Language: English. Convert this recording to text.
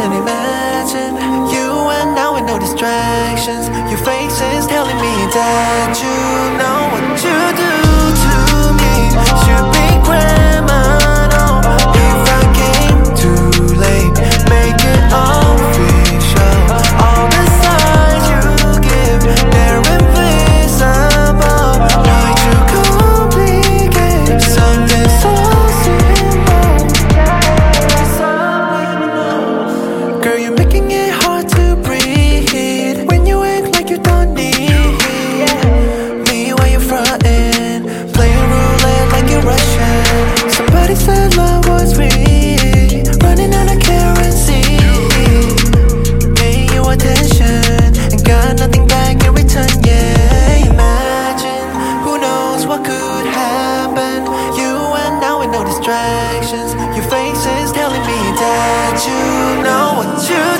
and imagine you and I with no distractions. Your face is telling me that you know what you do to me should be criminal. If I came too late, make it official. All the signs you give, they're invisible. Why'd you complicate something so simple? Girl, you're making it hard to breathe when you act like you don't need me while you're frontin', playing roulette like you're Russian. Somebody said love was free, running out of currency. Paying you attention and got nothing back in return. Yeah, imagine who knows what could happen. You and I with no distractions. Your face is telling me that you know what you